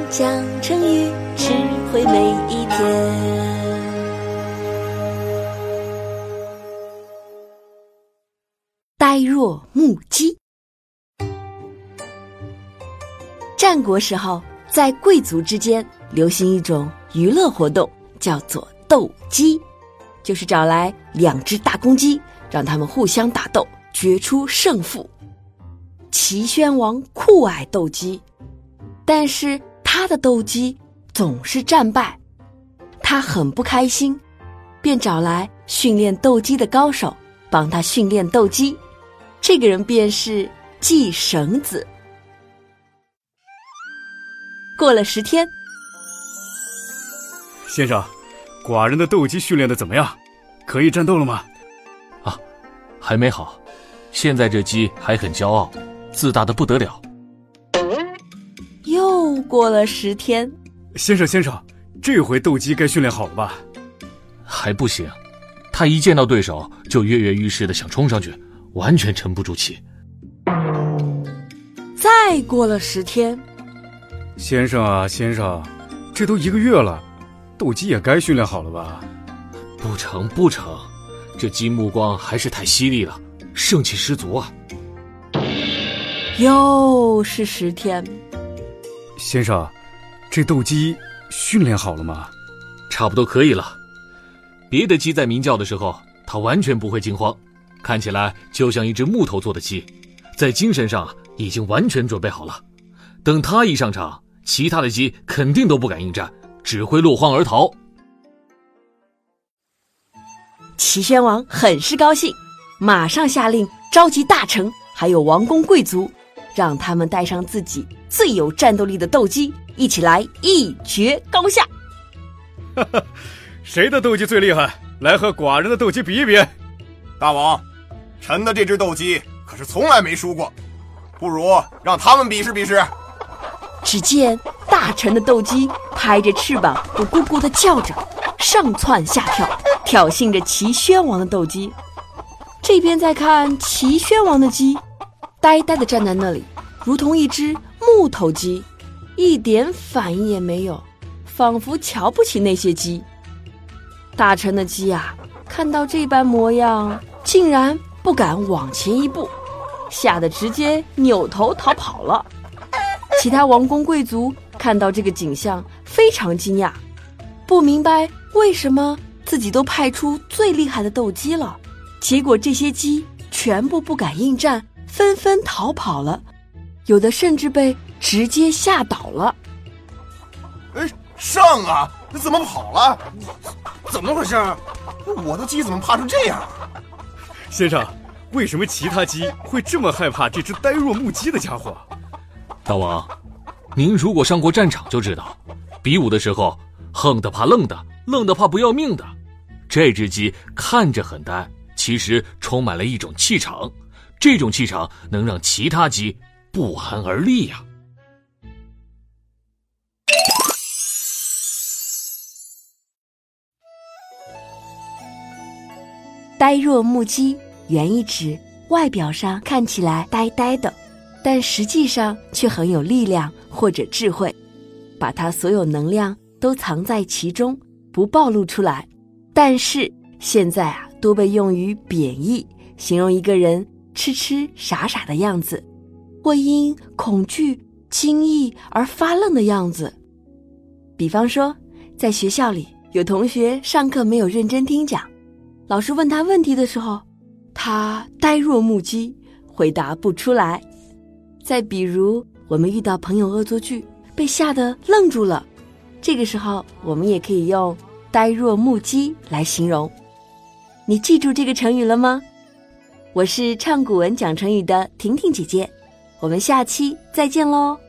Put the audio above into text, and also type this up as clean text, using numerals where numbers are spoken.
讲成语，智慧每一天。呆若木鸡。战国时候，在贵族之间流行一种娱乐活动，叫做斗鸡，就是找来2只大公鸡，让他们互相打斗，决出胜负。齐宣王酷爱斗鸡，但是他的斗鸡总是战败，他很不开心，便找来训练斗鸡的高手帮他训练斗鸡。这个人便是季绳子。过了10天， 先生，寡人的斗鸡训练得怎么样？可以战斗了吗？ 还没好，现在这鸡还很骄傲，自大得不得了。 又过了10天， 先生，这回斗鸡该训练好了吧？ 还不行，他一见到对手就跃跃欲试地想冲上去，完全沉不住气。 再过了10天， 先生，这都1个月了，斗鸡也该训练好了吧？ 不成，这鸡目光还是太犀利了，盛气十足啊。 又是10天， 先生，这斗鸡训练好了吗？ 差不多可以了。别的鸡在鸣叫的时候，它完全不会惊慌，看起来就像一只木头做的鸡，在精神上已经完全准备好了。等它一上场，其他的鸡肯定都不敢应战，只会落荒而逃。 齐宣王很是高兴，马上下令召集大臣还有王公贵族，让他们带上自己最有战斗力的斗鸡，一起来一决高下。 谁的斗鸡最厉害？来和寡人的斗鸡比一比。 大王，臣的这只斗鸡可是从来没输过，不如让他们比试比试。 只见大臣的斗鸡拍着翅膀咕咕咕地叫着，上蹿下跳，挑衅着齐宣王的斗鸡。这边再看齐宣王的鸡，呆呆地站在那里，如同一只木头鸡，一点反应也没有，仿佛瞧不起那些鸡。大臣的鸡啊，看到这般模样，竟然不敢往前一步，吓得直接扭头逃跑了。其他王公贵族看到这个景象，非常惊讶，不明白为什么自己都派出最厉害的斗鸡了，结果这些鸡全部不敢应战，纷纷逃跑了，有的甚至被直接吓倒了。 上啊！怎么跑了？怎么回事？我的鸡怎么怕成这样？ 先生，为什么其他鸡会这么害怕这只呆若木鸡的家伙？ 大王，您如果上过战场就知道，比武的时候横的怕愣的，愣的怕不要命的。这只鸡看着很呆，其实充满了一种气场，这种气场能让其他鸡不寒而栗呀。 呆若木鸡原意指外表上看起来呆呆的，但实际上却很有力量或者智慧，把它所有能量都藏在其中，不暴露出来。但是现在多被用于贬义，形容一个人痴痴傻傻的样子，或因恐惧惊异而发愣的样子。比方说，在学校里有同学上课没有认真听讲，老师问他问题的时候，他呆若木鸡，回答不出来。再比如，我们遇到朋友恶作剧，被吓得愣住了，这个时候我们也可以用呆若木鸡来形容。你记住这个成语了吗？我是唱古文讲成语的婷婷姐姐，我们下期再见喽。